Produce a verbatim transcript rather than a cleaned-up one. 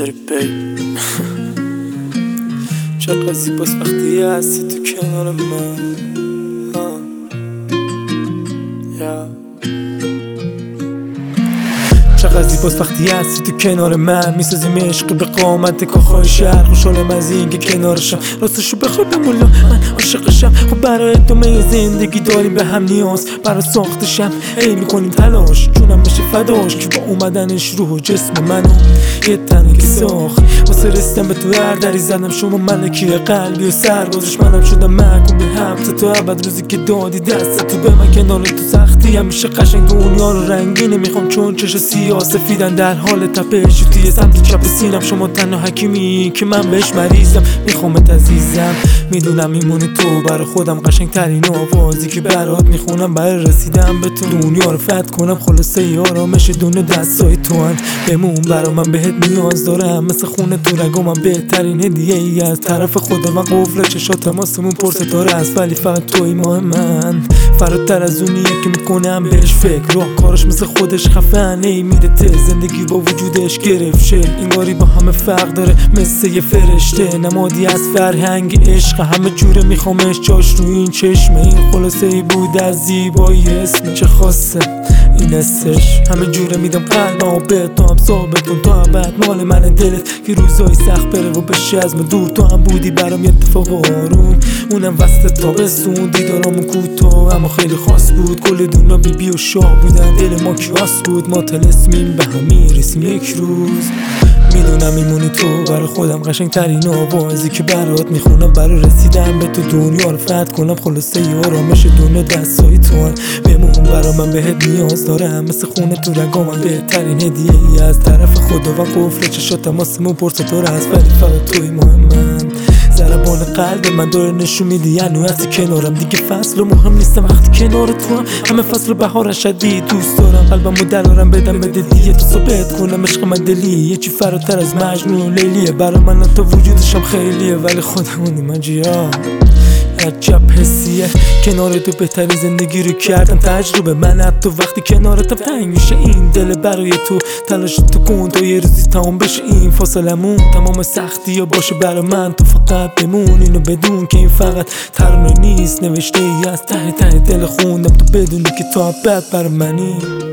چطوری بی چقدر زیباست وقتی هستی تو کنار من. یا چقدر زیباست وقتی هستی تو کنار من. میسازیم عشق به قامت کاخای شهر. خوشحالم از این که کنارشم، راستشو بخوای بمولا من عاشقشم. خب برای ادامه زندگی داریم به هم نیاز، برای ساختشم ای میکنیم تلاش. جونم بشه فداش که با اومدنش روح و جسم منو یه تنه که ساخت. واسه رسیدن به تو هر دری زدم شما ملکی قلبی و سربازش منم شدم محکوم به حبس تو ابد. روزی که دادی دست تو به من کنار تو سختی همیشه قشنگ دنیا رو رنگینه میخوام چون چش سیاه سفیدن در حال تپش. توی سمت چپ سینم شما تنها حکیمی که من بهش مریضم. میخوامت عزیزم، میدونم میمونی تو برای خودم قشنگ ترین آوازی که برات میخونم برای رسیدن به تو. دنیا رو فتح کنم خلاصه ی آرامش دنیا دستای تو هن. بمون برا من بهت نیاز دارم مثل خونه تو رگامم. بهترین هدیه ای از طرف خدا من قفل چشات تماسمون پرستاره است ولی فقط توی ماه من. فراتر از اونیه که میکنم بهش فکر، راه کارش مثل خودش خفنه ای میره ته. زندگی با وجودش گرفت شکل، انگاری با همه فرق داره مثل یه فرشته. نمادی از فرهنگ عشق همه جوره میخوامش جاش رو این چشمه. این خلاصه ای بود از زیبایی اسم چه خاصه این استش. همه جوره میدم قلبم و به تو هم ثابت کن تو هم بعد مال من دلت که روزای سخت بره و بشه از من دور. تو هم بودی برام یه اتفاق آروم، اونم وسط تابستون. دیدارامون کوتاه اما خیلی خاص بود، کل دنیا بی بی و شاه بودن. دل ما کیاس بود، ما طلسمیم به هم میرسیم یک روز. میدونم میمونی تو برای خودم قشنگ ترین آوازی که برات میخونم برای رسیدن به تو. دنیا رو فتح کنم خلاصه ی آرامش دنیا دستای تو هن. بمون برا من بهت نیاز دارم مثل خونه تو رگامم. بهترین هدیه ای از طرف خدا و قفل چشات تماسمون پرستاره است ولی فقط توی مهم من. ضربان قلب من داره نشون میدی یعنی هستی کنارم. دیگه فصل و مهم نیستم وقتی کنار تو هم. همه فصل بهار شدید دوست دارم، قلبمو درارم بدم به دیگه تو ثابت کنم عشق من دلی یه چی فراتر از مجنون و لیلیه. برای من تا وجودشم خیلیه ولی خودمونی من جیا. عجب حسیه کنار تو بهترین زندگی رو کردم تجربه. من حتی وقتی کنارتم تنگ میشه این دل برای تو. تلاش تو کن تا یه روزی تمام بشه این فاصلمون. تمام سختی یا باشه برای من تو فقط بمون. اینو بدون که این فقط ترانه نیست، نوشته ای از ته ته دل خوندم تو بدونی که تو ابد برای منی.